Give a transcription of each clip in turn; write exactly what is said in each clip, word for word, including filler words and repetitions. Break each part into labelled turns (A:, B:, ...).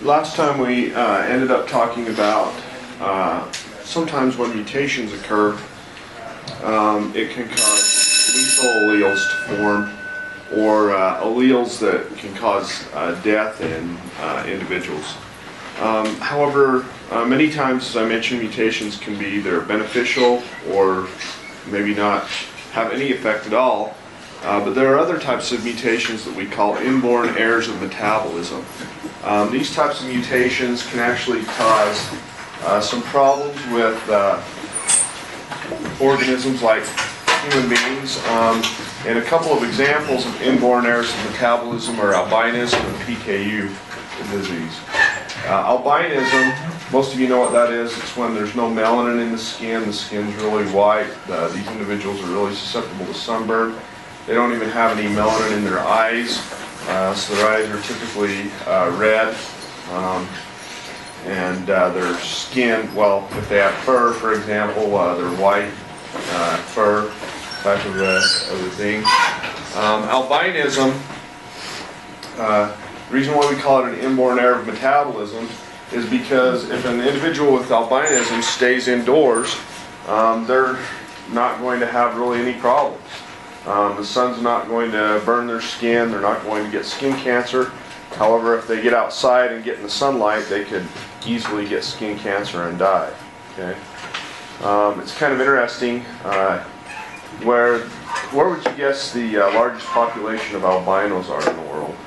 A: last time we uh, ended up talking about uh, sometimes when mutations occur, um, it can cause lethal alleles to form, or uh, alleles that can cause uh, death in uh, individuals. Um, however, uh, many times, as I mentioned, mutations can be either beneficial or maybe not have any effect at all. Uh, but there are other types of mutations that we call inborn errors of metabolism. Um, these types of mutations can actually cause uh, some problems with uh, organisms like human beings. Um, and a couple of examples of inborn errors of metabolism are albinism and P K U disease. Uh, albinism, most of you know what that is. It's when there's no melanin in the skin. The skin's really white. Uh, these individuals are really susceptible to sunburn. They don't even have any melanin in their eyes, uh, so their eyes are typically uh, red. Um, and uh, their skin, well, if they have fur, for example, uh, they're white uh, fur type of a, of a thing. Um, albinism, uh, the reason why we call it an inborn error of metabolism is because if an individual with albinism stays indoors, um, they're not going to have really any problems. Um, the sun's not going to burn their skin, they're not going to get skin cancer. However, if they get outside and get in the sunlight, they could easily get skin cancer and die. Okay? Um, it's kind of interesting. Uh, where, where would you guess the uh, largest population of albinos are in the world?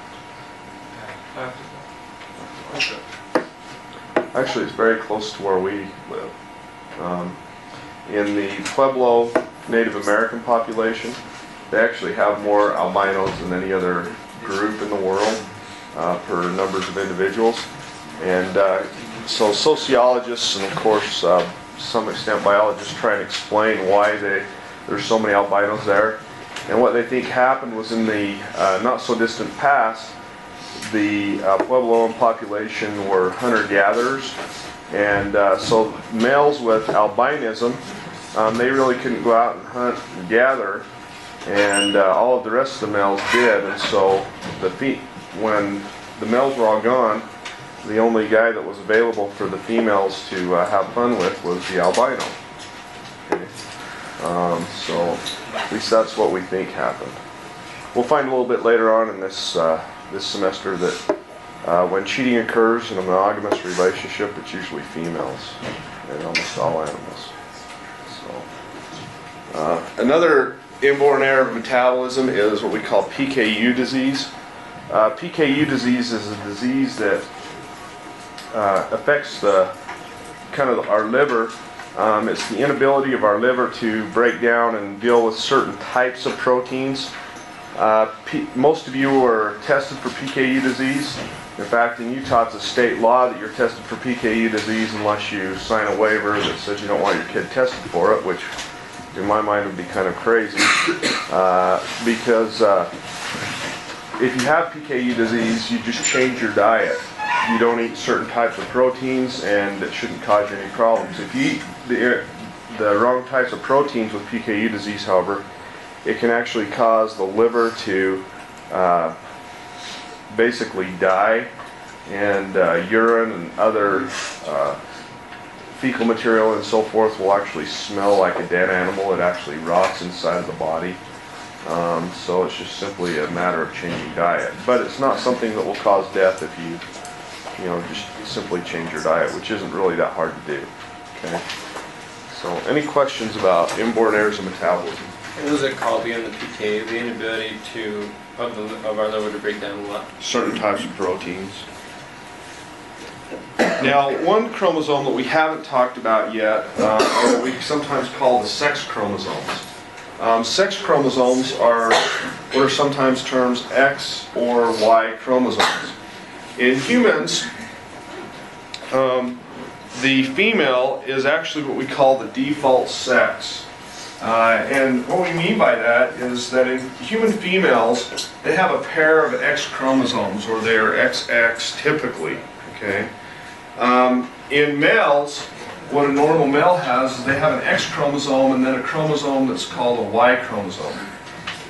A: Actually, it's very close to where we live. Um, in the Pueblo Native American population, they actually have more albinos than any other group in the world uh, per numbers of individuals. And uh, so sociologists and of course uh, to some extent biologists try and explain why they, there's so many albinos there. And what they think happened was in the uh, not so distant past, the uh, Puebloan population were hunter-gatherers, and uh, so males with albinism, um, they really couldn't go out and hunt and gather, and uh, all of the rest of the males did. And so the fe when the males were all gone, the only guy that was available for the females to uh, have fun with was the albino. Okay. Um, so at least that's what we think happened. We'll find a little bit later on in this uh, this semester that uh, when cheating occurs in a monogamous relationship, it's usually females in almost all animals. So uh, another inborn error of metabolism is what we call P K U disease. Uh, P K U disease is a disease that uh, affects the kind of our liver. Um, it's the inability of our liver to break down and deal with certain types of proteins. Uh, P most of you are tested for P K U disease. In fact, in Utah, it's a state law that you're tested for P K U disease unless you sign a waiver that says you don't want your kid tested for it, which in my mind would be kind of crazy. Uh, because uh, if you have P K U disease, you just change your diet. You don't eat certain types of proteins, and it shouldn't cause you any problems. If you eat the, the wrong types of proteins with P K U disease, however, it can actually cause the liver to uh, basically die, and uh, urine and other uh, fecal material and so forth will actually smell like a dead animal. It actually rots inside of the body. Um, so it's just simply a matter of changing diet. But it's not something that will cause death if you, you know, just simply change your diet, which isn't really that hard to do. Okay. So any questions about inborn errors of metabolism?
B: What is it called again, the P K? The inability to of the of our liver to break down what?
A: Certain types of proteins. Now, one chromosome that we haven't talked about yet, uh, or we sometimes call the sex chromosomes. Um, sex chromosomes are what are sometimes termed X or Y chromosomes. In humans, um, the female is actually what we call the default sex. Uh, and what we mean by that is that in human females, they have a pair of X chromosomes, or they are X X typically. Okay. Um, in males, what a normal male has is they have an X chromosome and then a chromosome that's called a Y chromosome.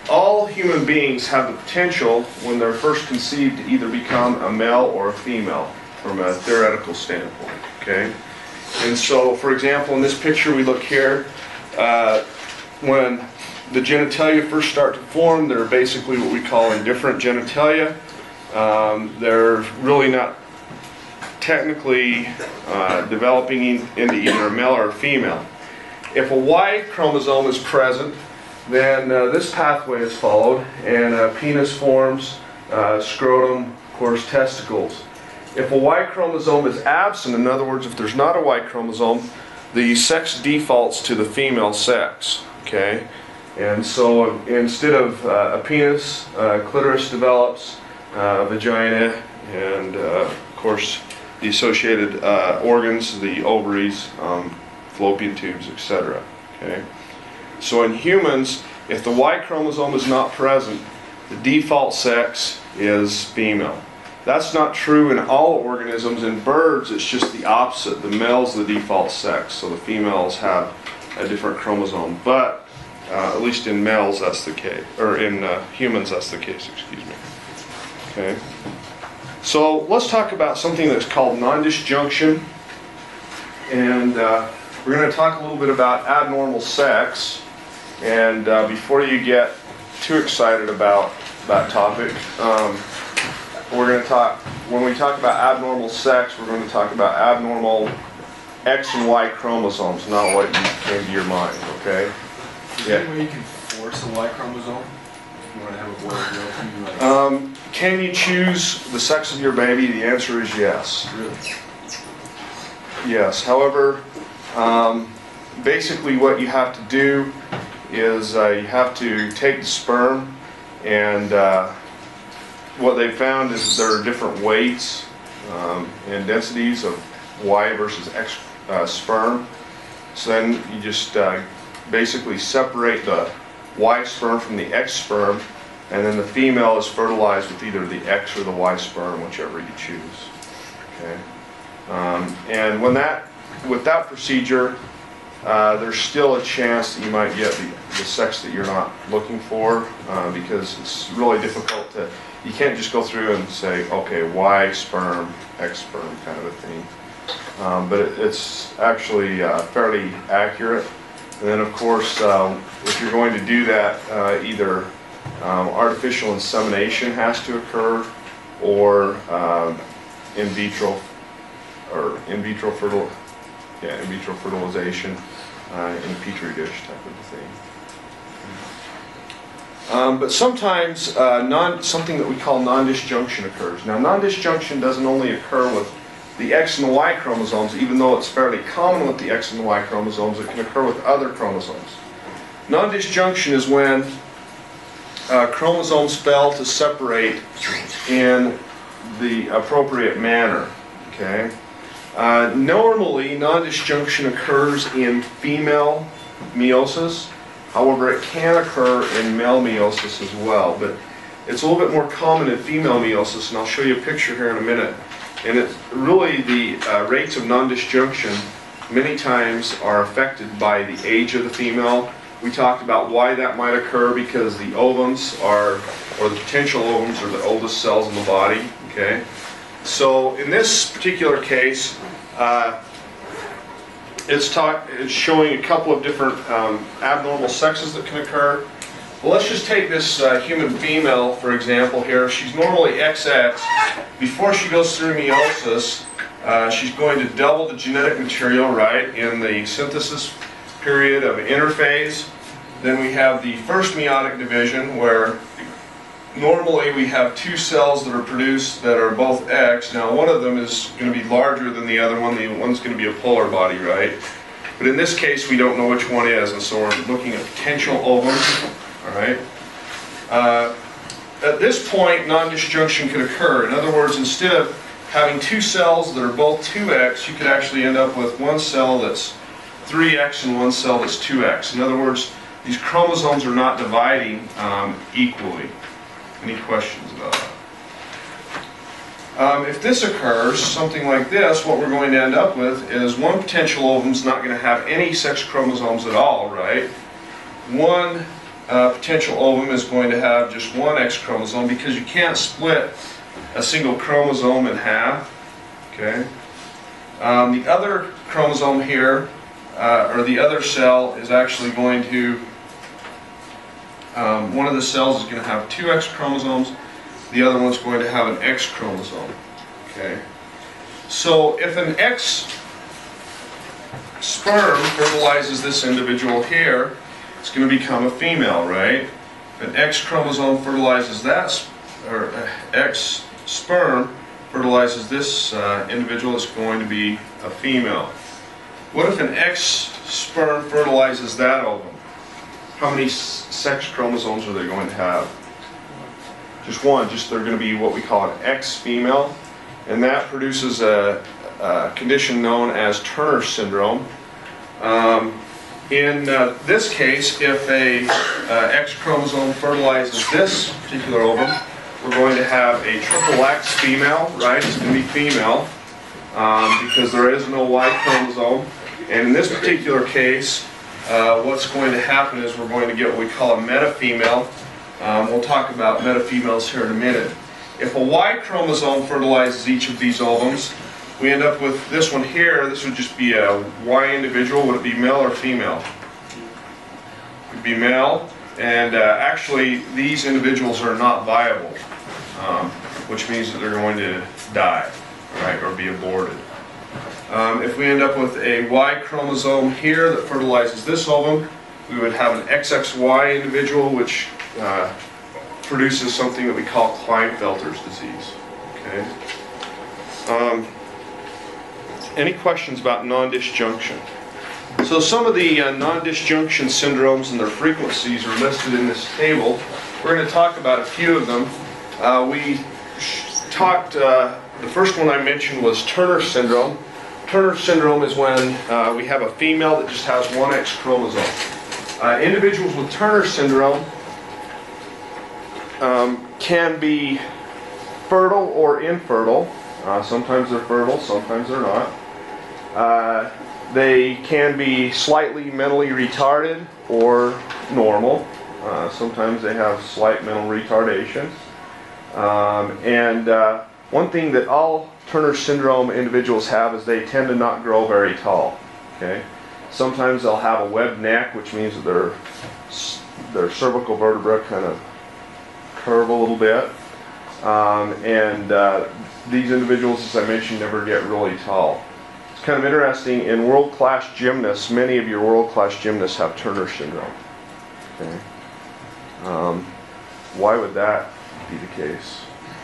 A: all human beings have the potential, when they're first conceived, to either become a male or a female, from a theoretical standpoint, okay? And so, for example, in this picture we look here, uh, when the genitalia first start to form, they're basically what we call indifferent genitalia. Um, they're really not technically uh, developing in, into either a male or a female. If a Y chromosome is present, then uh, this pathway is followed, and a penis forms, uh, scrotum, of course, testicles. If a Y chromosome is absent, in other words, if there's not a Y chromosome, the sex defaults to the female sex, okay? And so instead of uh, a penis, uh, clitoris develops, uh, vagina, and uh, of course the associated uh, organs, the ovaries, um, fallopian tubes, et cetera. Okay? So in humans, if the Y chromosome is not present, the default sex is female. That's not true in all organisms. In birds, it's just the opposite. The male's the default sex, so the females have a different chromosome. But uh, at least in males, that's the case, or in uh, humans, that's the case. Excuse me. Okay. So let's talk about something that's called non-disjunction, and uh, we're going to talk a little bit about abnormal sex. And uh, before you get too excited about that topic, um, we're going to talk, when we talk about abnormal sex, we're going to talk about abnormal X and Y chromosomes, not what came to your mind, okay?
C: Is there any way you can force a Y chromosome? If you want to have a boy or girl, can you like...
A: Um, can you choose the sex of your baby? The answer is yes.
C: Really?
A: Yes. However, um, basically what you have to do is uh, you have to take the sperm, and uh, what they found is that there are different weights um, and densities of Y versus X uh, sperm. So then you just uh, basically separate the Y sperm from the X sperm, and then the female is fertilized with either the X or the Y sperm, whichever you choose. Okay. Um, and when that, with that procedure, uh, there's still a chance that you might get the, the sex that you're not looking for, uh, because it's really difficult to, you can't just go through and say, okay, Y sperm, X sperm kind of a thing. Um, but it, it's actually uh, fairly accurate. And then of course, uh, if you're going to do that, uh, either um, artificial insemination has to occur, or um, in vitro, or in vitro fertil, yeah, in vitro fertilization uh, in a petri dish type of thing. Um, but sometimes uh, non, something that we call non-disjunction occurs. Now, non-disjunction doesn't only occur with the X and the Y chromosomes, even though it's fairly common with the X and the Y chromosomes. It can occur with other chromosomes. Non-disjunction is when uh, chromosomes fail to separate in the appropriate manner. Okay. Uh, normally, non-disjunction occurs in female meiosis. However, it can occur in male meiosis as well, but it's a little bit more common in female meiosis, and I'll show you a picture here in a minute. And it's really the uh, rates of non-disjunction many times are affected by the age of the female. We talked about why that might occur, because the ovums are, or the potential ovums are the oldest cells in the body. Okay, so in this particular case, uh, it's, talk, it's showing a couple of different um, abnormal sexes that can occur. Well, let's just take this uh, human female, for example, here. She's normally X X. Before she goes through meiosis, uh, she's going to double the genetic material, right, in the synthesis period of interphase. Then we have the first meiotic division, where normally we have two cells that are produced that are both X. Now, one of them is going to be larger than the other one. The one's going to be a polar body, right? But in this case, we don't know which one is, and so we're looking at potential ovums. All right. Uh, at this point, non-disjunction could occur. In other words, instead of having two cells that are both two X, you could actually end up with one cell that's three X and one cell that's two X. In other words, these chromosomes are not dividing um, equally. Any questions about that? Um, if this occurs, something like this, what we're going to end up with is one potential ovum is not going to have any sex chromosomes at all, right? One uh, potential ovum is going to have just one X chromosome, because you can't split a single chromosome in half. Okay. Um, the other chromosome here, uh, or the other cell, is actually going to, um, one of the cells is going to have two X chromosomes, the other one's going to have an X chromosome. Okay. So if an X sperm fertilizes this individual here, it's going to become a female, right? If an X chromosome fertilizes that, sp or uh, X sperm fertilizes this uh, individual, it's going to be a female. What if an X sperm fertilizes that ovum? How many sex chromosomes are they going to have? Just one. Just they're going to be what we call an X female, and that produces a, a condition known as Turner syndrome. Um, in uh, this case, if a uh, X chromosome fertilizes this particular ovum, we're going to have a triple X female, right? It's going to be female um, because there is no Y chromosome. And in this particular case, uh, what's going to happen is we're going to get what we call a metafemale. Um, we'll talk about metafemales here in a minute. If a Y chromosome fertilizes each of these ovums, we end up with this one here. This would just be a Y individual. Would it be male or female? It would be male. And uh, actually, these individuals are not viable, um, which means that they're going to die, right, or be aborted. Um, if we end up with a Y chromosome here that fertilizes this ovum, we would have an X X Y individual, which uh, produces something that we call Klinefelter's disease. Okay. Um, any questions about non-disjunction? So some of the uh, non-disjunction syndromes and their frequencies are listed in this table. We're going to talk about a few of them. Uh, we talked, uh, the first one I mentioned was Turner syndrome. Turner syndrome is when uh, we have a female that just has one X chromosome. Uh, individuals with Turner syndrome um, can be fertile or infertile. Uh, sometimes they're fertile, sometimes they're not. Uh, They can be slightly mentally retarded or normal. Uh, sometimes they have slight mental retardation. Um, and uh, one thing that all Turner syndrome individuals have is they tend to not grow very tall. Okay. Sometimes they'll have a webbed neck, which means that their their cervical vertebra kind of curve a little bit. Um, and uh, these individuals, as I mentioned, never get really tall. It's kind of interesting, in world-class gymnasts, many of your world-class gymnasts have Turner syndrome. Okay. Um, why would that be the case?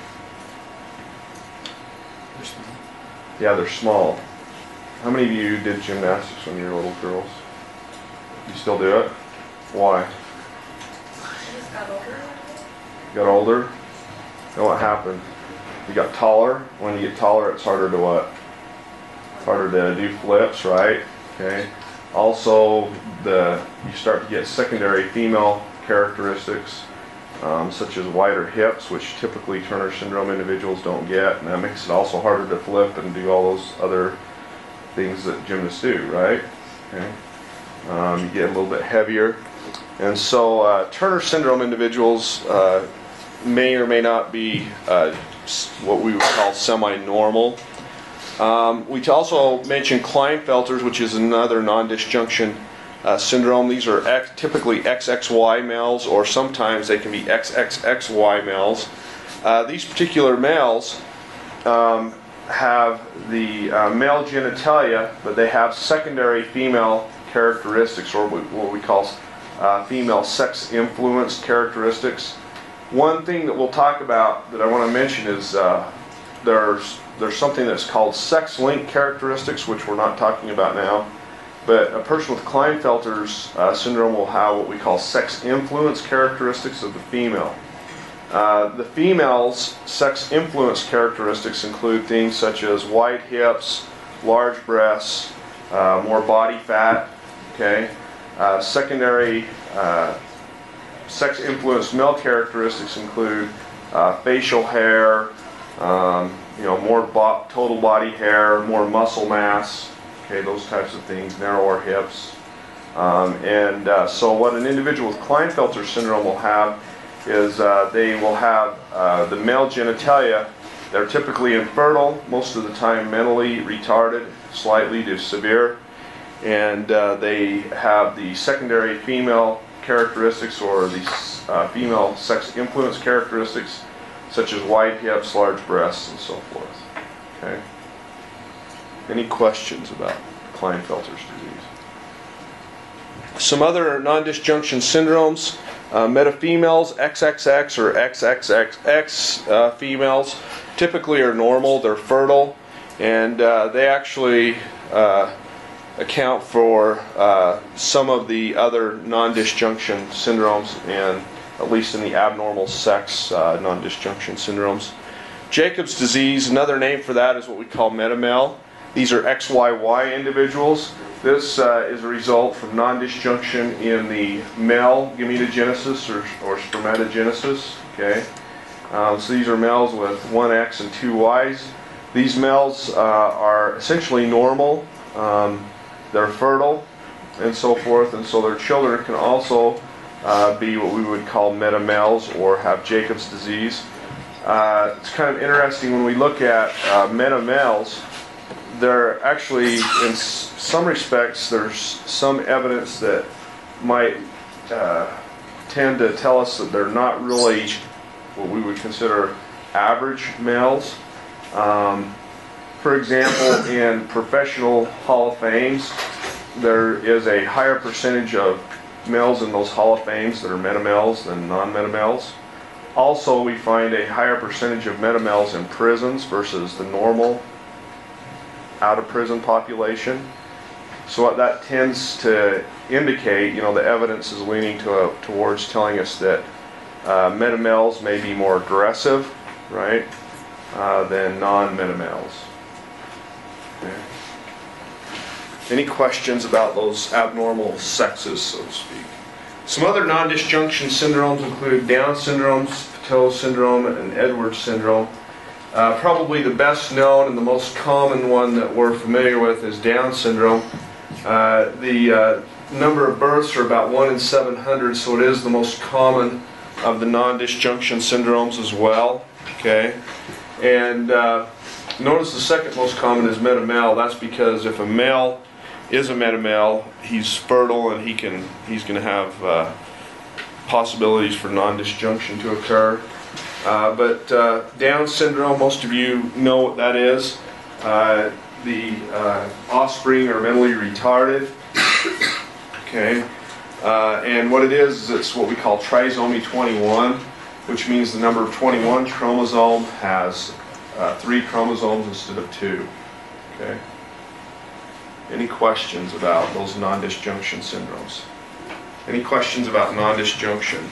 C: They're small.
A: Yeah, they're small. How many of you did gymnastics when you were little girls? You still do it? Why?
D: I just got older.
A: You got older? And what happened? You got taller. When you get taller, it's harder to what? Harder to do flips, right? Okay. Also, the you start to get secondary female characteristics, um, such as wider hips, which typically Turner syndrome individuals don't get, and that makes it also harder to flip and do all those other things that gymnasts do, right? Okay. Um, you get a little bit heavier, and so uh, Turner syndrome individuals uh, may or may not be uh, what we would call semi-normal. Um, we also mentioned Klinefelter's, which is another non-disjunction uh, syndrome. These are X, typically X X Y males, or sometimes they can be X X X Y males. Uh, these particular males um, have the uh, male genitalia, but they have secondary female characteristics, or what we call uh, female sex-influenced characteristics. One thing that we'll talk about that I want to mention is uh, there's There's something that's called sex-linked characteristics, which we're not talking about now. But a person with Klinefelter's uh, syndrome will have what we call sex-influenced characteristics of the female. Uh, the female's sex-influenced characteristics include things such as wide hips, large breasts, uh, more body fat. Okay. Uh, secondary uh, sex-influenced male characteristics include uh, facial hair. Um, you know, more bo total body hair, more muscle mass, okay, those types of things, narrower hips. Um, and uh, so what an individual with Klinefelter syndrome will have is uh, they will have uh, the male genitalia. They're typically infertile, most of the time mentally retarded, slightly to severe, and uh, they have the secondary female characteristics or the uh, female sex influence characteristics, such as wide hips, large breasts, and so forth. Okay. Any questions about Klinefelter's disease? Some other non-disjunction syndromes. Uh, metafemales, X X X or X X X X uh, females typically are normal, they're fertile, and uh, they actually uh, account for uh, some of the other non-disjunction syndromes, and at least in the abnormal sex uh, non-disjunction syndromes. Jacob's disease, another name for that is what we call metamel. These are X Y Y individuals. This uh, is a result from non-disjunction in the male gametogenesis or, or spermatogenesis. Okay, um, so these are males with one X and two Ys. These males uh, are essentially normal. Um, they're fertile and so forth, and so their children can also uh, be what we would call metamels or have Jacob's disease. Uh, it's kind of interesting when we look at uh, metamels. They're actually, in some respects, there's some evidence that might uh, tend to tell us that they're not really what we would consider average males. Um, for example, in professional Hall of Fames, there is a higher percentage of males in those Hall of Fames that are metamels than non-metamels. Also, we find a higher percentage of metamels in prisons versus the normal out of prison population. So what that tends to indicate, you know, the evidence is leaning to a, towards telling us that uh, metamels may be more aggressive, right, uh, than non-metamels. Okay. Any questions about those abnormal sexes, so to speak? Some other non-disjunction syndromes include Down syndrome, Patau syndrome, and Edwards syndrome. Uh, probably the best known and the most common one that we're familiar with is Down syndrome. Uh, the uh, number of births are about one in seven hundred, so it is the most common of the non-disjunction syndromes as well. Okay, and uh, notice the second most common is metamel. That's because if a male is a metamel, he's fertile and he can he's going to have uh, possibilities for non-disjunction to occur. Uh, but uh, Down syndrome, most of you know what that is. Uh, the uh, offspring are mentally retarded. Okay, uh, and what it is is it's what we call trisomy twenty-one, which means the number twenty-one chromosome has uh, three chromosomes instead of two. Okay. Any questions about those non-disjunction syndromes? Any questions about non-disjunction?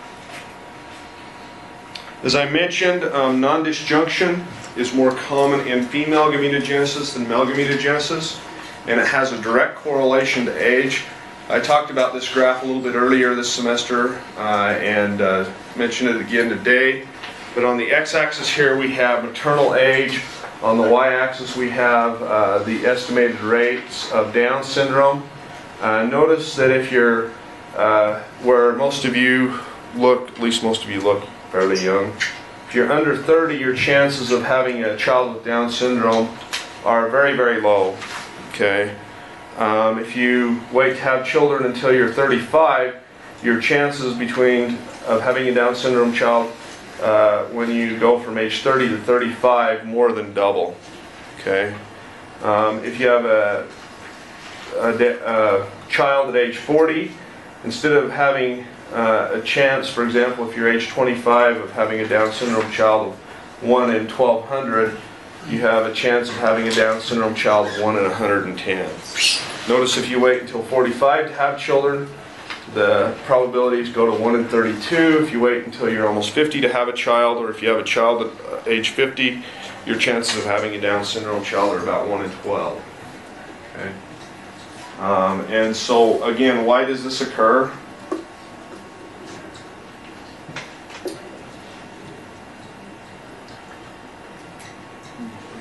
A: As I mentioned, um, non-disjunction is more common in female gametogenesis than male gametogenesis, and it has a direct correlation to age. I talked about this graph a little bit earlier this semester uh, and uh, mentioned it again today. But on the x-axis here we have maternal age. On the y-axis we have uh, the estimated rates of Down syndrome. Uh, notice that if you're, uh, where most of you look, at least most of you look fairly young, if you're under thirty, your chances of having a child with Down syndrome are very, very low. Okay. Um, if you wait to have children until you're thirty-five, your chances between of having a Down syndrome child uh, when you go from age thirty to thirty-five more than double. Okay. Um, if you have a, a, a child at age forty, instead of having uh, a chance, for example, if you're age twenty-five, of having a Down syndrome child of one in twelve hundred, you have a chance of having a Down syndrome child of one in one hundred ten. Notice if you wait until forty-five to have children, the probabilities go to one in thirty-two. If you wait until you're almost fifty to have a child, or if you have a child at age fifty, your chances of having a Down syndrome child are about one in twelve. Okay. Um, and so, again, why does this occur?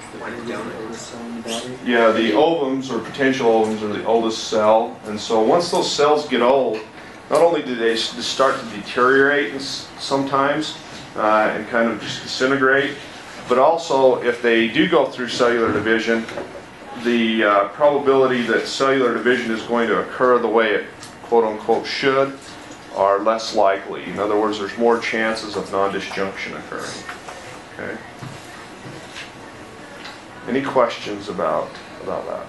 A: Yeah, the ovums or potential ovums are the oldest cell, and so once those cells get old, not only do they s- start to deteriorate s- sometimes uh, and kind of just disintegrate, but also if they do go through cellular division, the uh, probability that cellular division is going to occur the way it quote-unquote should are less likely. In other words, there's more chances of non-disjunction occurring. Okay. Any questions about, about that?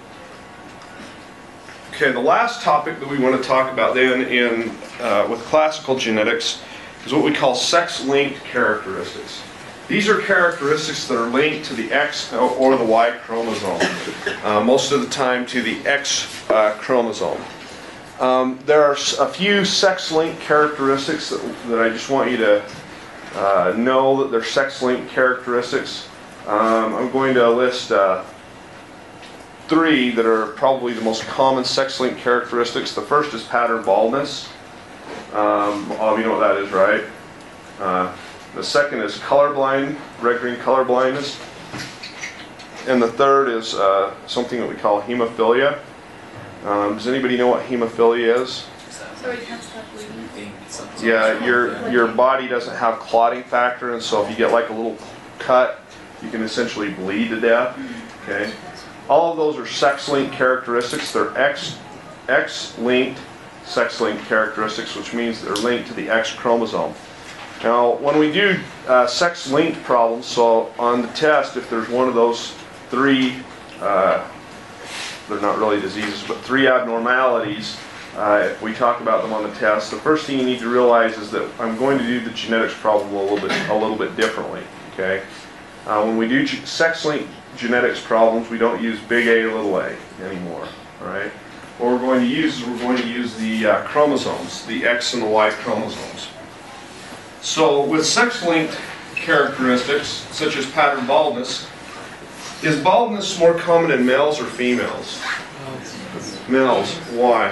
A: Okay, the last topic that we want to talk about then in uh, with classical genetics is what we call sex-linked characteristics. These are characteristics that are linked to the X or the Y chromosome, uh, most of the time to the X uh, chromosome. Um, there are a few sex-linked characteristics that, that I just want you to uh, know that they're sex-linked characteristics. Um, I'm going to list uh, three that are probably the most common sex-linked characteristics. The first is pattern baldness. Um, all of you know what that is, right? Uh, the second is colorblind, red-green color blindness. And the third is uh, something that we call hemophilia. Um, does anybody know what hemophilia is?
D: So we can't stop bleeding.
A: Yeah, your your body doesn't have clotting factor, and so if you get like a little cut, you can essentially bleed to death. Okay, all of those are sex-linked characteristics. They're X X-linked sex-linked characteristics, which means they're linked to the X chromosome. Now, when we do uh, sex-linked problems, so on the test, if there's one of those three, uh, they're not really diseases, but three abnormalities, uh, if we talk about them on the test, the first thing you need to realize is that I'm going to do the genetics problem a little bit, a little bit differently. Okay, uh, when we do sex-linked genetics problems, we don't use big A or little a anymore. All right, what we're going to use is we're going to use the uh, chromosomes, the X and the Y chromosomes. So with sex-linked characteristics, such as pattern baldness, is baldness more common in males or females? Males. Why?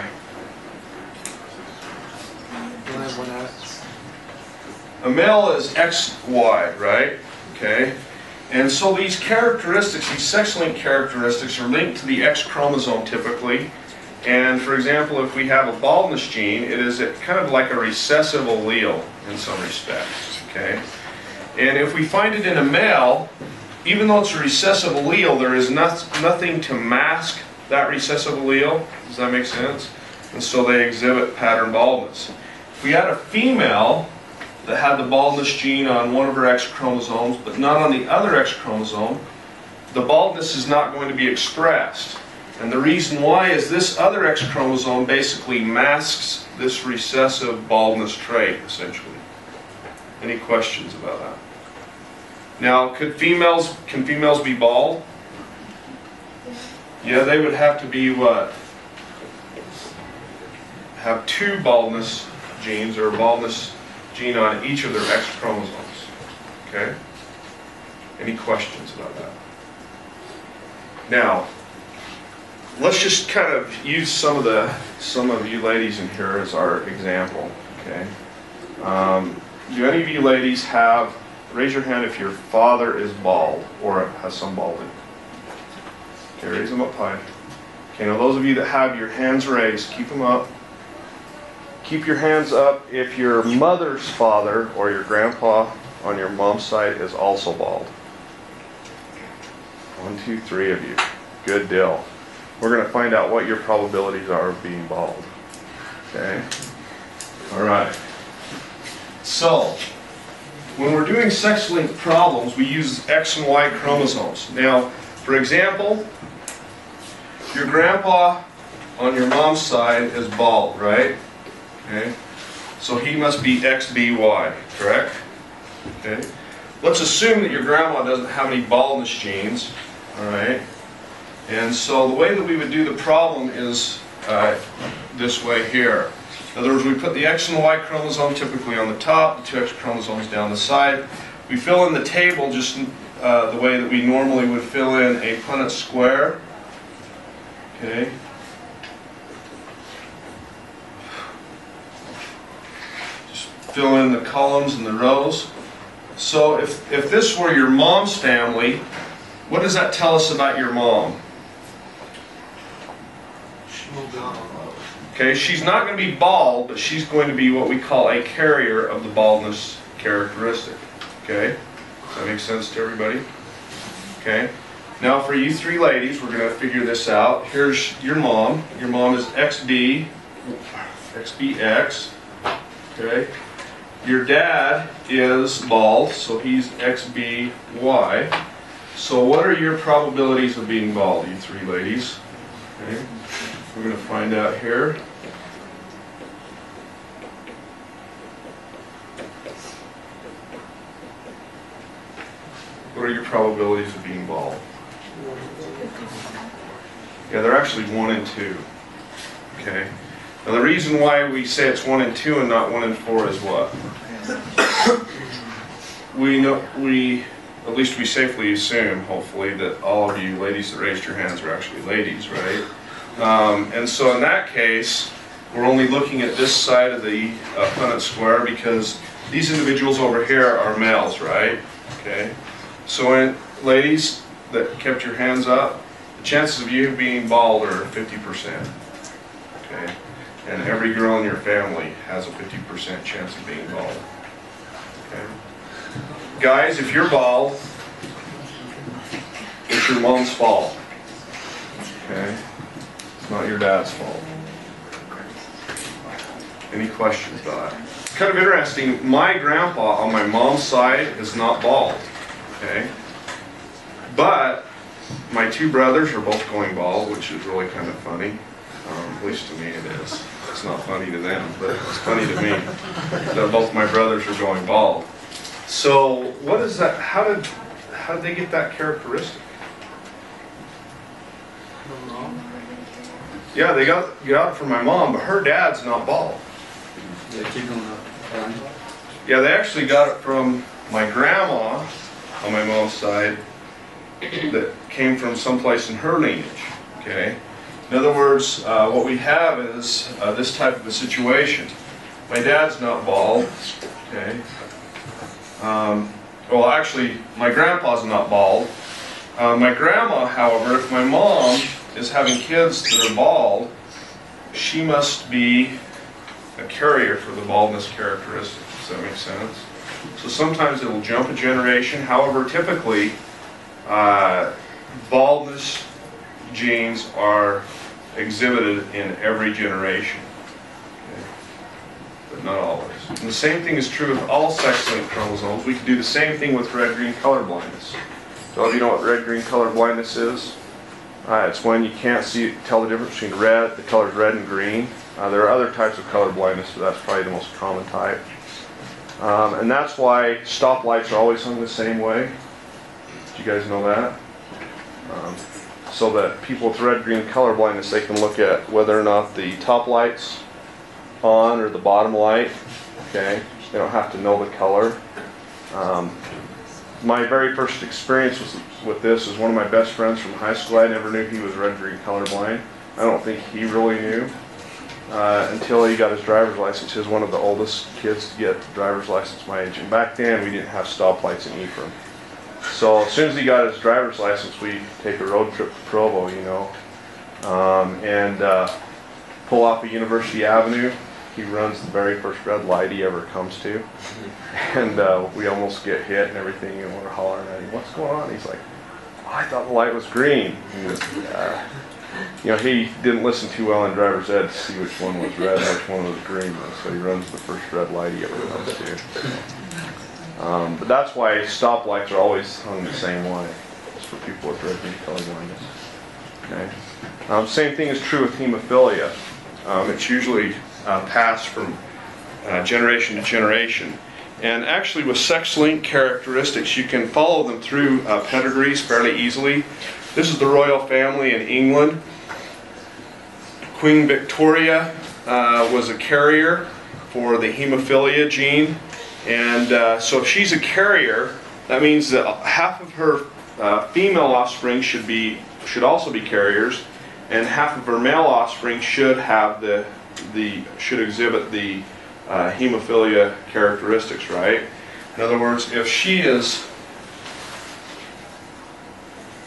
A: A male is X Y, right? Okay. And so these characteristics, these sex-linked characteristics, are linked to the X chromosome typically. And for example, if we have a baldness gene, it is a, kind of like a recessive allele in some respects. Okay. And if we find it in a male, even though it's a recessive allele, there is not, nothing to mask that recessive allele. Does that make sense? And so they exhibit pattern baldness. If we had a female that had the baldness gene on one of her X chromosomes, but not on the other X chromosome, the baldness is not going to be expressed. And the reason why is this other X chromosome basically masks this recessive baldness trait, essentially. Any questions about that? Now, could females, can females be bald? Yeah, they would have to be what? Have two baldness genes, or a baldness gene on each of their X chromosomes. Okay? Any questions about that? Now, let's just kind of use some of the some of you ladies in here as our example. Okay? Um, do any of you ladies have? Raise your hand if your father is bald or has some balding. Okay, raise them up high. Okay, now those of you that have your hands raised, keep them up. Keep your hands up if your mother's father or your grandpa on your mom's side is also bald. One, two, three of you. Good deal. We're going to find out what your probabilities are of being bald. Okay? All right. So, when we're doing sex-linked problems, we use X and Y chromosomes. Now, for example, your grandpa on your mom's side is bald, right? Okay. So he must be X B Y, correct? Okay. Let's assume that your grandma doesn't have any baldness genes, all right? And so the way that we would do the problem is uh, this way here. In other words, we put the X and the Y chromosome typically on the top, the two X chromosomes down the side. We fill in the table just uh, the way that we normally would fill in a Punnett square. Okay. Just fill in the columns and the rows. So if, if this were your mom's family,
E: what does that tell us about your mom? Okay, she's not going to be bald, but she's going to be what we call a carrier of the baldness characteristic. Okay, does that make sense to everybody? Okay, now for you three ladies, we're going to figure this out. Here's your mom. Your mom is X B, X B X. Okay, your dad is bald, so he's X B Y. So what are your probabilities of being bald, you three ladies? Okay. We're going to find out here. What are your probabilities of being bald? Yeah, they're actually one and two. Okay. Now the reason why we say it's one and two and not one and four is what? We know we. At least we safely assume, hopefully, that all of you ladies that raised your hands are actually ladies, right? Um, and so in that case, we're only looking at this side of the uh, Punnett square because these individuals over here are males, right? Okay. So in, ladies that kept your hands up, the chances of you being bald are fifty percent. Okay. And every girl in your family has a fifty percent chance of being bald. Okay. Guys, if you're bald, it's your mom's fault. Okay? It's not your dad's fault. Any questions about that? Kind of interesting, my grandpa on my mom's side is not bald. Okay? But my two brothers are both going bald, which is really kind of funny. Um, at least to me it is. It's not funny to them, but it's funny to me that both my brothers are going bald. So what is that? How did how did they get that characteristic? Yeah, they got got it from my mom, but her dad's not bald. Yeah, they actually got it from my grandma on my mom's side that came from someplace in her lineage. Okay. In other words, uh, what we have is uh, this type of a situation. My dad's not bald. Okay. Um, well, actually, my grandpa's not bald. Uh, my grandma, however, if my mom is having kids that are bald, she must be a carrier for the baldness characteristic. Does that make sense? So sometimes it'll jump a generation. However, typically, uh, baldness genes are exhibited in every generation. But not always. And the same thing is true with all sex-linked chromosomes. We can do the same thing with red-green color blindness. So if you know what red-green color blindness is, uh, it's when you can't see tell the difference between red, the colors red and green. Uh, there are other types of color blindness, but that's probably the most common type. Um, and that's why stoplights are always hung the same way. Do you guys know that? Um, so that people with red-green color blindness, they can look at whether or not the top light's on or the bottom light. Okay, they don't have to know the color. Um, my very first experience with, with this is one of my best friends from high school. I never knew he was red-green colorblind. I don't think he really knew uh, until he got his driver's license. He was one of the oldest kids to get a driver's license my age. And back then we didn't have stoplights in Ephraim. So as soon as he got his driver's license, we take a road trip to Provo, you know, um, and uh, pull off of University Avenue. He runs the very first red light he ever comes to, and uh, we almost get hit and everything, and we're hollering at him, "What's going on?" He's like, "Oh, I thought the light was green." And, uh, you know, he didn't listen too well in driver's ed to see which one was red and which one was green, so he runs the first red light he ever comes to. Um, but that's why stoplights are always hung the same way. It's for people with red-green color blindness. Okay. Um, same thing is true with hemophilia. Um, it's usually uh, passed from uh, generation to generation. And actually with sex-linked characteristics, you can follow them through uh, pedigrees fairly easily. This is the royal family in England. Queen Victoria uh, was a carrier for the hemophilia gene. And uh, so if she's a carrier, that means that half of her uh, female offspring should be should also be carriers, and half of her male offspring should have the the should exhibit the uh, hemophilia characteristics, right? In other words, if she is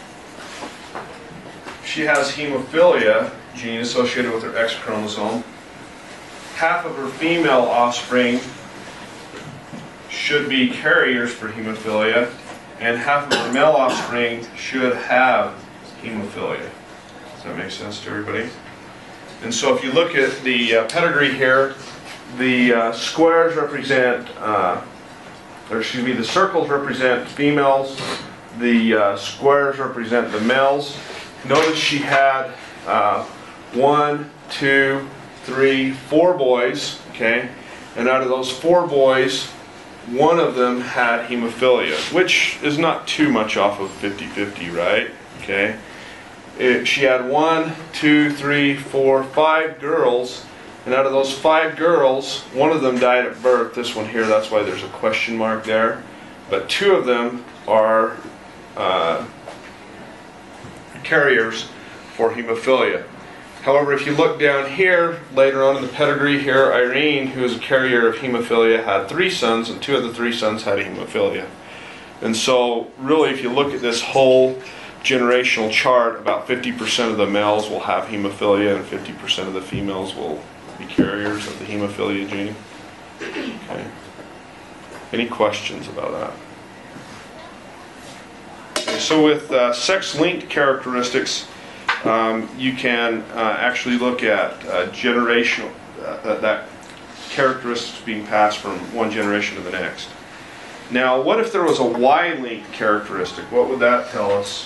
E: she has hemophilia gene associated with her X chromosome, half of her female offspring should be carriers for hemophilia, and half of her male offspring should have hemophilia. Does that make sense to everybody? And so if you look at the uh, pedigree here, the uh, squares represent, uh, or excuse me, the circles represent females, the uh, squares represent the males. Notice she had uh, one, two, three, four boys, okay? And out of those four boys, one of them had hemophilia, which is not too much off of fifty fifty, right? Okay. It, she had one, two, three, four, five girls, and out of those five girls, one of them died at birth. This one here, that's why there's a question mark there. But two of them are uh, carriers for hemophilia. However, if you look down here, later on in the pedigree here, Irene, who is a carrier of hemophilia, had three sons, and two of the three sons had hemophilia. And so, really, if you look at this whole generational chart, about fifty percent of the males will have hemophilia, and fifty percent of the females will be carriers of the hemophilia gene. Okay. Any questions about that? Okay, so with uh, sex-linked characteristics, Um, you can uh, actually look at uh, generational, uh, that characteristics being passed from one generation to the next. Now, what if there was a Y-linked characteristic? What would that tell us?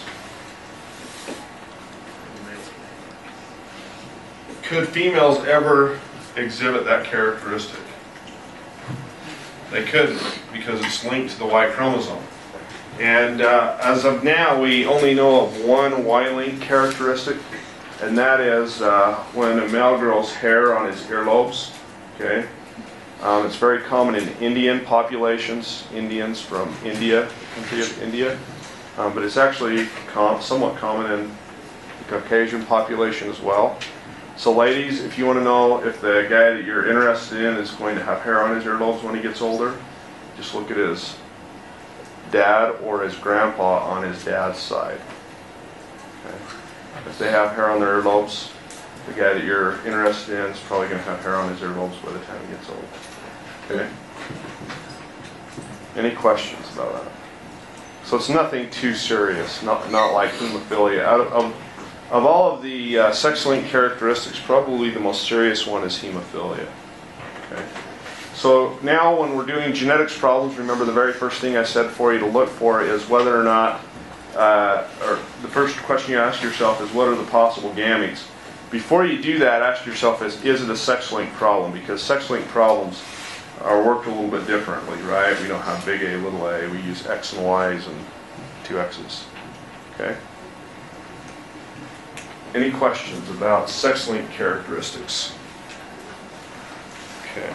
E: Could females ever exhibit that characteristic? They couldn't, because it's linked to the Y chromosome. And uh, as of now, we only know of one Y-linked characteristic, and that is uh, when a male grows hair on his earlobes. Okay, um, it's very common in Indian populations, Indians from India, the country of India, um, but it's actually com somewhat common in the Caucasian population as well. So, ladies, if you want to know if the guy that you're interested in is going to have hair on his earlobes when he gets older, just look at his dad or his grandpa on his dad's side. Okay. If they have hair on their earlobes, the guy that you're interested in is probably going to have hair on his earlobes by the time he gets old. Okay? Any questions about that? So it's nothing too serious, not, not like hemophilia. Out of, of, of all of the uh, sex-linked characteristics, probably the most serious one is hemophilia. Okay? So now when we're doing genetics problems, remember the very first thing I said for you to look for is whether or not, uh, or the first question you ask yourself is what are the possible gametes? Before you do that, ask yourself is, is it a sex-linked problem? Because sex-linked problems are worked a little bit differently, right? We don't have big A, little a, we use X and Y's and two X's. Okay? Any questions about sex-linked characteristics? Okay.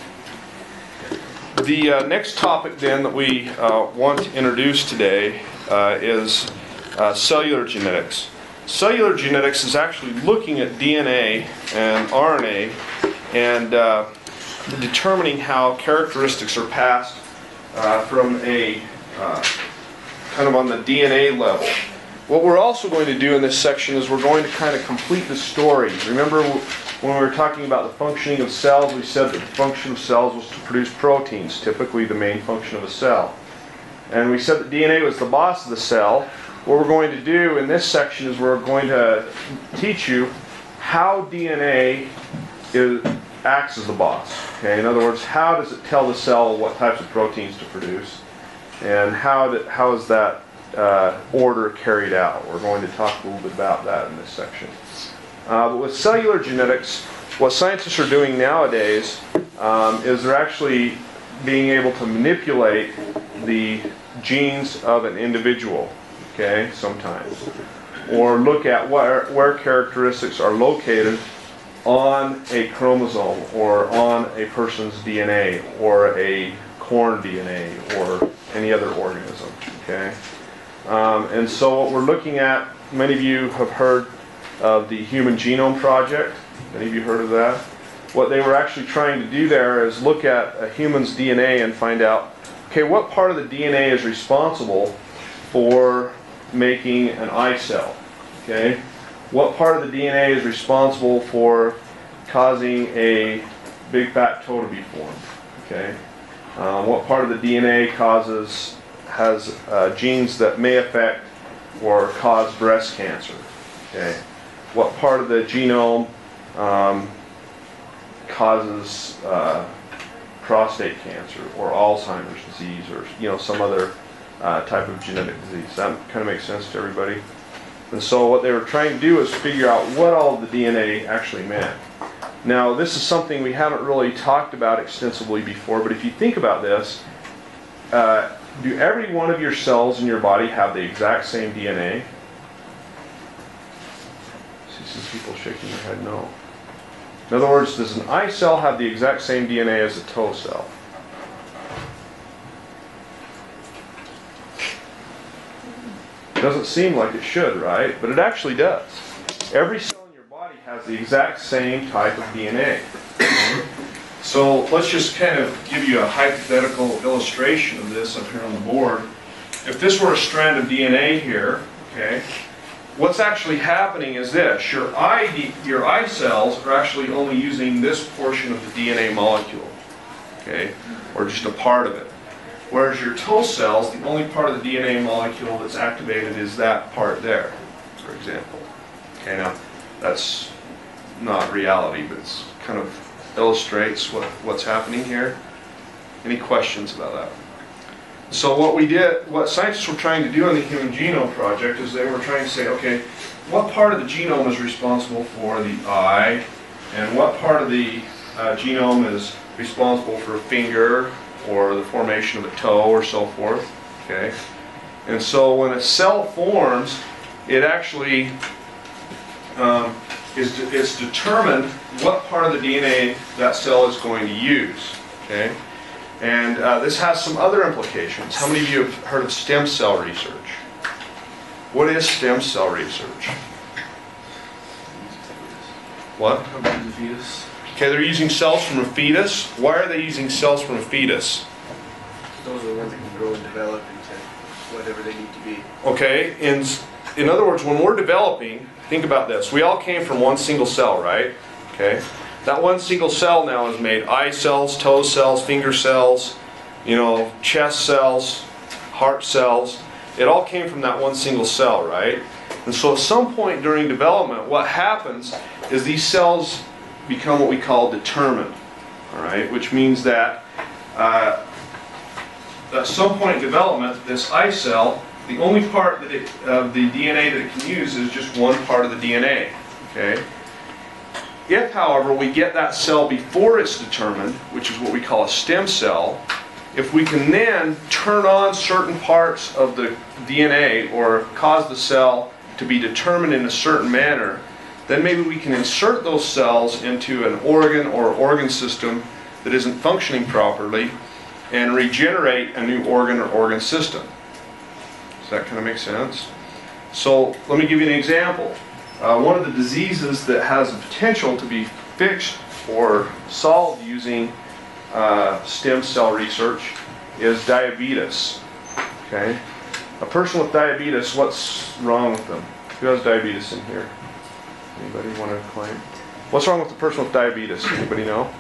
E: The uh, next topic then that we uh, want to introduce today uh, is uh, cellular genetics. Cellular genetics is actually looking at D N A and R N A and uh, determining how characteristics are passed uh, from a uh, kind of on the D N A level. What we're also going to do in this section is we're going to kind of complete the story. Remember when we were talking about the functioning of cells, we said that the function of cells was to produce proteins, typically the main function of a cell. And we said that D N A was the boss of the cell. What we're going to do in this section is we're going to teach you how D N A is, acts as the boss. Okay? In other words, how does it tell the cell what types of proteins to produce? And how, do, how is that uh, order carried out? We're going to talk a little bit about that in this section. Uh, but with cellular genetics, what scientists are doing nowadays um, is they're actually being able to manipulate the genes of an individual, okay, sometimes. Or look at where, where characteristics are located on a chromosome or on a person's D N A or a corn D N A or any other organism, okay? Um, and so what we're looking at, many of you have heard of the Human Genome Project. Any of you heard of that? What they were actually trying to do there is look at a human's D N A and find out, okay, what part of the D N A is responsible for making an eye cell? Okay, What part of the D N A is responsible for causing a big fat toe to be formed? Okay. Um, what part of the D N A causes has uh, genes that may affect or cause breast cancer? Okay. What part of the genome um, causes uh, prostate cancer or Alzheimer's disease or you know some other uh, type of genetic disease? That kind of makes sense to everybody. And so what they were trying to do is figure out what all of the D N A actually meant. Now this is something we haven't really talked about extensively before, but if you think about this, uh, do every one of your cells in your body have the exact same D N A? I see some people shaking their head no. In other words, does an eye cell have the exact same D N A as a toe cell? Doesn't seem like it should, right? But it actually does. Every cell in your body has the exact same type of D N A. So let's just kind of give you a hypothetical illustration of this up here on the board. If this were a strand of D N A here, okay, what's actually happening is this. Your eye, your eye cells are actually only using this portion of the D N A molecule, okay, or just a part of it. Whereas your toe cells, the only part of the D N A molecule that's activated is that part there, for example. Okay, now that's not reality, but it's kind of illustrates what, what's happening here. Any questions about that? So what we did, what scientists were trying to do on the Human Genome Project is they were trying to say, okay, what part of the genome is responsible for the eye, and what part of the uh, genome is responsible for a finger, or the formation of a toe, or so forth, okay? And so when a cell forms, it actually um, is, is determined what part of the D N A that cell is going to use, okay? And uh, this has some other implications. How many of you have heard of stem cell research? What is stem cell research? What?
C: About the fetus.
E: Okay, they're using cells from a fetus. Why are they using cells from a fetus?
F: Those are the ones that can grow and develop into whatever they need to be.
E: Okay, in, in other words, when we're developing, think about this. We all came from one single cell, right? Okay. That one single cell now is made eye cells, toe cells, finger cells, you know, chest cells, heart cells. It all came from that one single cell, right? And so at some point during development, what happens is these cells become what we call determined, all right? Which means that uh, at some point in development, this eye cell, the only part that it, of the D N A that it can use is just one part of the D N A, okay? If, however, we get that cell before it's determined, which is what we call a stem cell, if we can then turn on certain parts of the D N A or cause the cell to be determined in a certain manner, then maybe we can insert those cells into an organ or organ system that isn't functioning properly and regenerate a new organ or organ system. Does that kind of make sense? So let me give you an example. Uh, one of the diseases that has the potential to be fixed or solved using uh, stem cell research is diabetes. Okay? A person with diabetes, what's wrong with them? Who has diabetes in here? Anybody want to claim? What's wrong with the person with diabetes? Anybody know?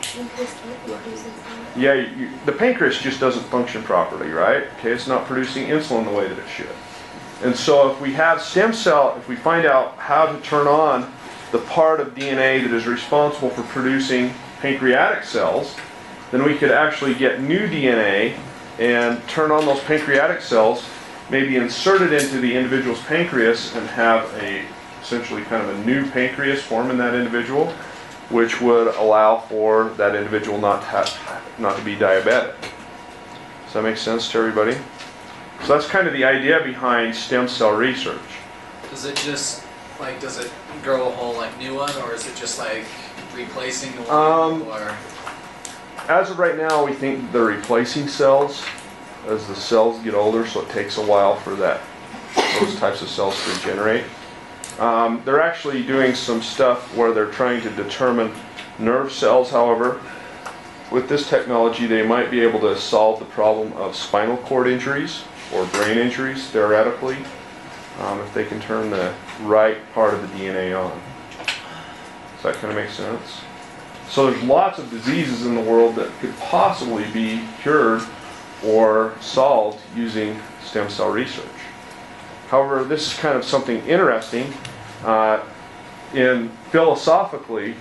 E: Yeah, you, the pancreas just doesn't function properly, right? Okay, it's not producing insulin the way that it should. And so if we have stem cell, if we find out how to turn on the part of D N A that is responsible for producing pancreatic cells, then we could actually get new D N A and turn on those pancreatic cells, maybe insert it into the individual's pancreas and have a essentially kind of a new pancreas form in that individual, which would allow for that individual not to have, not to be diabetic. Does that make sense to everybody? So that's kind of the idea behind stem cell research.
G: Does it just, like, does it grow a whole, like, new one, or is it just, like, replacing the one,
E: Um,
G: or?
E: As of right now, we think they're replacing cells as the cells get older, so it takes a while for that those types of cells to regenerate. Um, they're actually doing some stuff where they're trying to determine nerve cells, however. With this technology, they might be able to solve the problem of spinal cord injuries or brain injuries, theoretically. um, if they can turn the right part of the D N A on. Does that kind of make sense? So there's lots of diseases in the world that could possibly be cured or solved using stem cell research. However, this is kind of something interesting. Uh, in philosophically,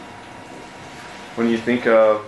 E: when you think of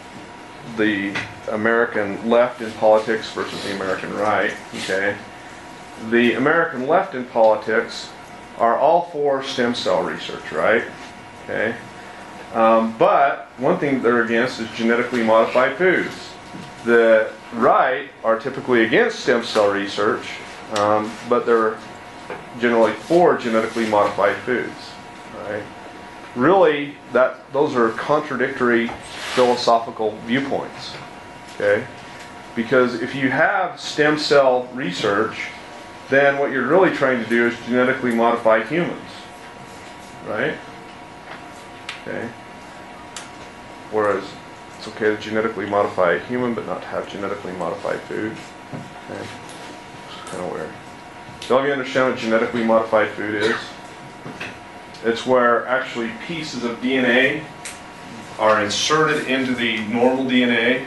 E: the American left in politics versus the American right, okay, the American left in politics are all for stem cell research, right? Okay. Um, but one thing they're against is genetically modified foods. The right are typically against stem cell research, um, but they're generally for genetically modified foods, right? Really, that those are contradictory philosophical viewpoints, okay? Because if you have stem cell research, then what you're really trying to do is genetically modify humans, right? Okay. Whereas it's okay to genetically modify a human, but not to have genetically modified food. Okay. It's kind of weird. Do all of you understand what genetically modified food is? It's where actually pieces of D N A are inserted into the normal D N A.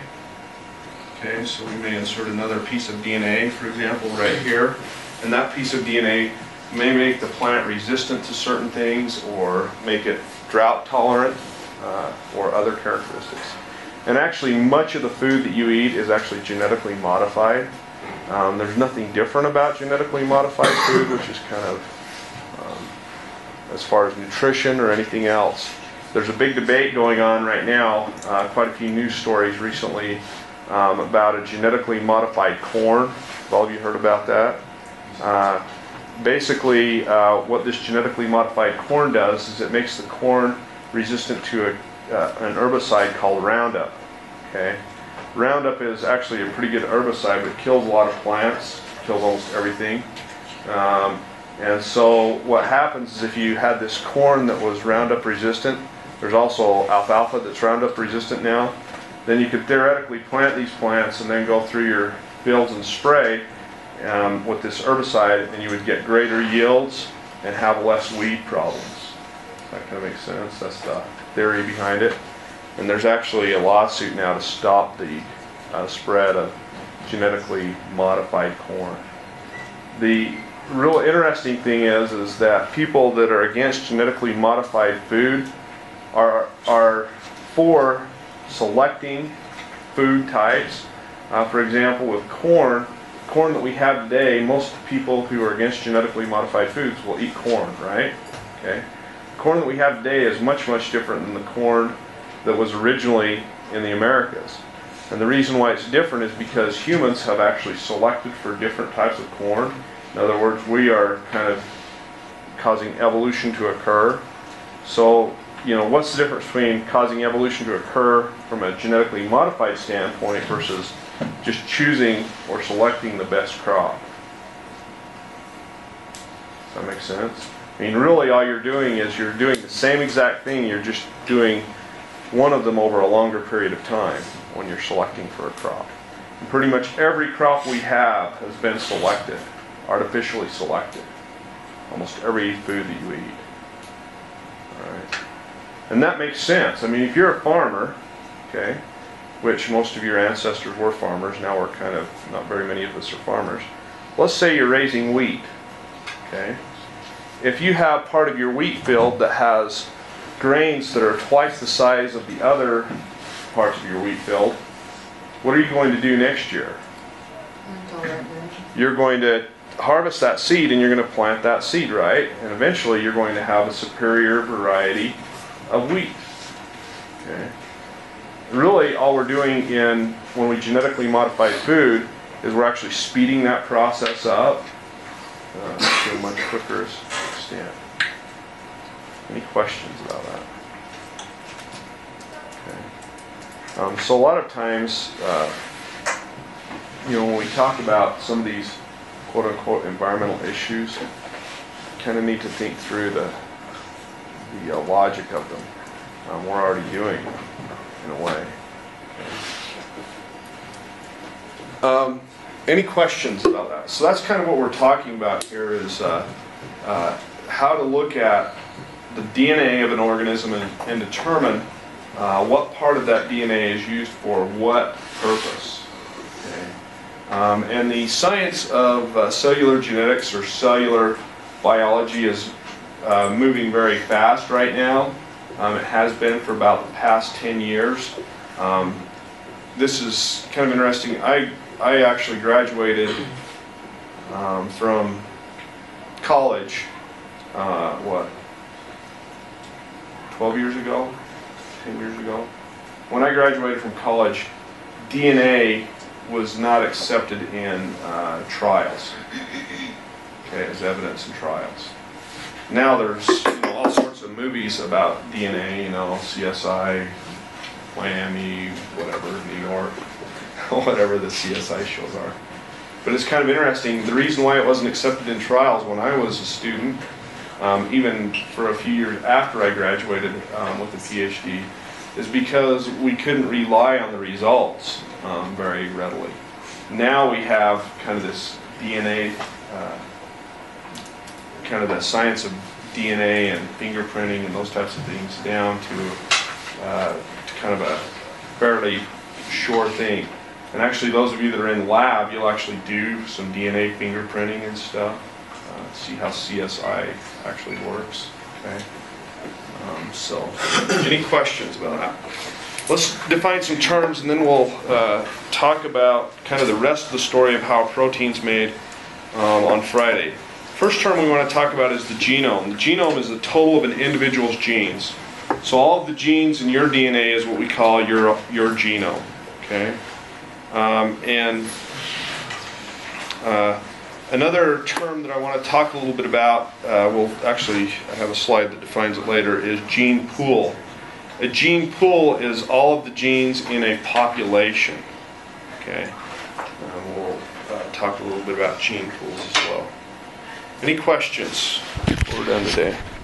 E: Okay, so we may insert another piece of D N A, for example, right here. And that piece of D N A may make the plant resistant to certain things or make it drought tolerant uh, or other characteristics. And actually much of the food that you eat is actually genetically modified. Um, there's nothing different about genetically modified food, which is kind of, um, as far as nutrition or anything else. There's a big debate going on right now, uh, quite a few news stories recently um, about a genetically modified corn. Have all of you heard about that? Uh, basically, uh, what this genetically modified corn does is it makes the corn resistant to a, uh, an herbicide called Roundup. Okay, Roundup is actually a pretty good herbicide, but it kills a lot of plants, kills almost everything. Um, and so what happens is if you had this corn that was Roundup resistant, there's also alfalfa that's Roundup resistant now, then you could theoretically plant these plants and then go through your fields and spray Um, with this herbicide, and you would get greater yields and have less weed problems. That kind of makes sense. That's the theory behind it. And there's actually a lawsuit now to stop the uh, spread of genetically modified corn. The real interesting thing is, is that people that are against genetically modified food are are for selecting food types. Uh, for example, with corn. Corn that we have today, most people who are against genetically modified foods will eat corn, right? Okay. Corn that we have today is much, much different than the corn that was originally in the Americas. And the reason why it's different is because humans have actually selected for different types of corn. In other words, we are kind of causing evolution to occur. So, you know, what's the difference between causing evolution to occur from a genetically modified standpoint versus just choosing or selecting the best crop? Does that make sense? I mean, really all you're doing is you're doing the same exact thing, you're just doing one of them over a longer period of time when you're selecting for a crop. And pretty much every crop we have has been selected, artificially selected. Almost every food that you eat. All right. And that makes sense. I mean, if you're a farmer, okay, which most of your ancestors were farmers, now we're kind of, not very many of us are farmers. Let's say you're raising wheat, okay? If you have part of your wheat field that has grains that are twice the size of the other parts of your wheat field, what are you going to do next year? You're going to harvest that seed and you're going to plant that seed, right? And eventually you're going to have a superior variety of wheat, okay? Really, all we're doing in when we genetically modify food is we're actually speeding that process up uh, to a much quicker extent. Any questions about that? Okay. Um, so a lot of times, uh, you know, when we talk about some of these quote-unquote environmental issues, you kind of need to think through the the uh, logic of them. Um, we're already doing them, in a way. Um, any questions about that? So that's kind of what we're talking about here is uh, uh, how to look at the D N A of an organism and, and determine uh, what part of that D N A is used for what purpose. Okay. Um, and the science of uh, cellular genetics or cellular biology is uh, moving very fast right now. Um, it has been for about the past ten years. Um, this is kind of interesting. I, I actually graduated um, from college, uh, what, twelve years ago, ten years ago? When I graduated from college, D N A was not accepted in uh, trials, okay, as evidence in trials. Now there's you know, all sorts of movies about D N A, you know, C S I, Miami, whatever, New York, whatever the C S I shows are. But it's kind of interesting, the reason why it wasn't accepted in trials when I was a student, um, even for a few years after I graduated um, with a PhD, is because we couldn't rely on the results um, very readily. Now we have kind of this D N A, uh, kind of the science of D N A and fingerprinting and those types of things down to, uh, to kind of a fairly sure thing. And actually those of you that are in the lab, you'll actually do some D N A fingerprinting and stuff, uh, see how C S I actually works, okay? Um, so, any questions about that? Let's define some terms and then we'll uh, talk about kind of the rest of the story of how a protein's made um, on Friday. First term we want to talk about is the genome. The genome is the total of an individual's genes. So all of the genes in your D N A is what we call your, your genome, okay? Um, and uh, another term that I want to talk a little bit about, uh, we'll actually I have a slide that defines it later, is gene pool. A gene pool is all of the genes in a population. Okay, and we'll uh, talk a little bit about gene pools as well. Any questions before we're done today?